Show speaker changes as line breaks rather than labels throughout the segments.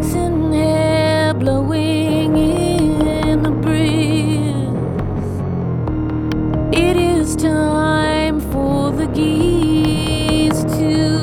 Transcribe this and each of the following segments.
flaxen hair blowing in the breeze. It is time for the geese to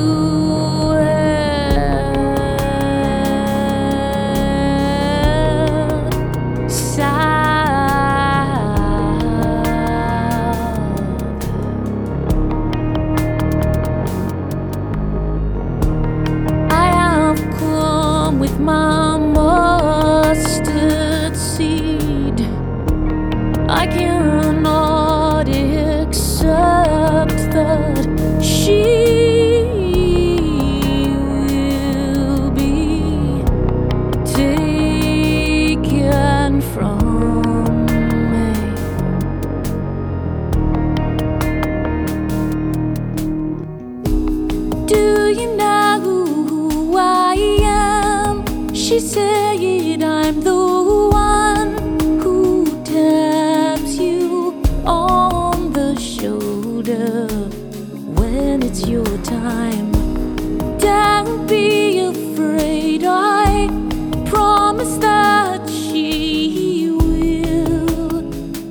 my mustard seed. I cannot accept that she will be taken from me. Do you know who I am? She said I'm the one who taps you on the shoulder when it's your time. Don't be afraid, I promise that she will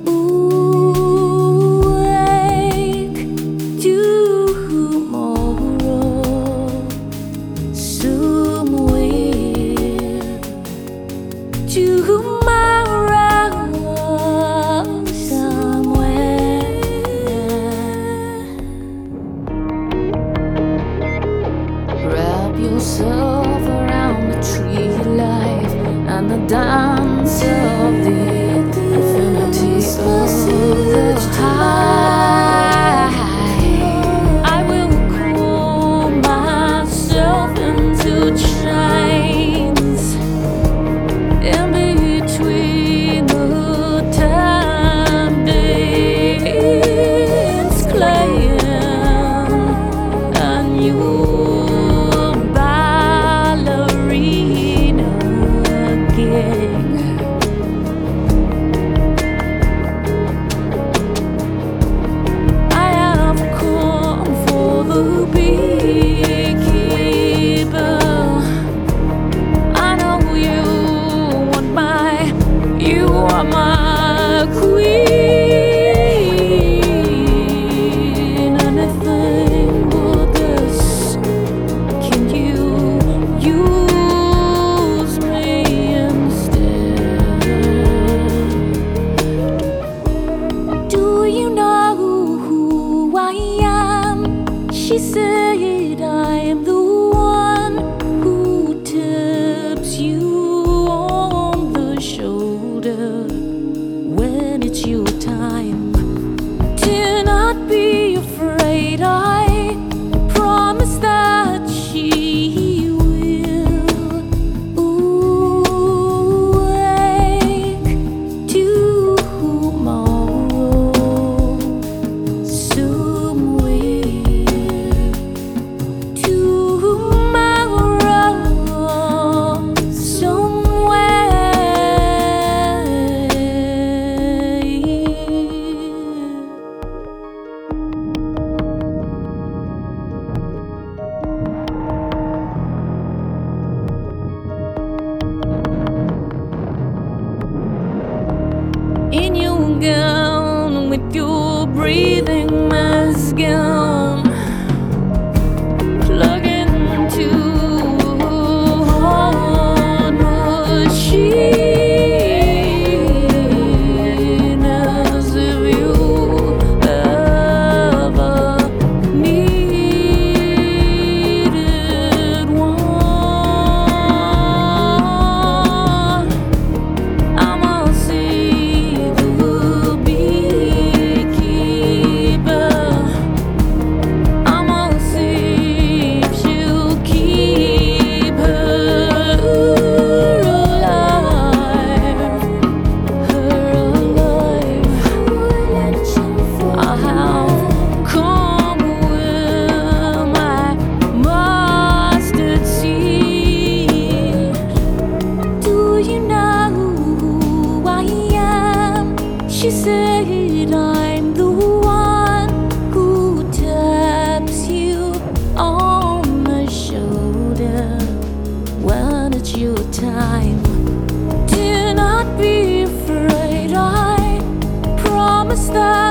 wake tomorrow somewhere. Tomorrow somewhere. Wrap yourself around the tree of life and the dance of the infinity of the high. I will call myself into chains in between the time dance playing and your ballerina gig. I have come for the beekeeper. You are my queen, anything but this. Can you use me instead? Do you know who I am? She said I am the one who tips you on the shoulder when it's your time. Do not be afraid, I promise that she will wake tomorrow somewhere. Tomorrow somewhere. In your gown with your breathing mask on, plug into a hard machine as if you ever needed one. I'm a see the beekeeper your time. Do not be afraid, I promise that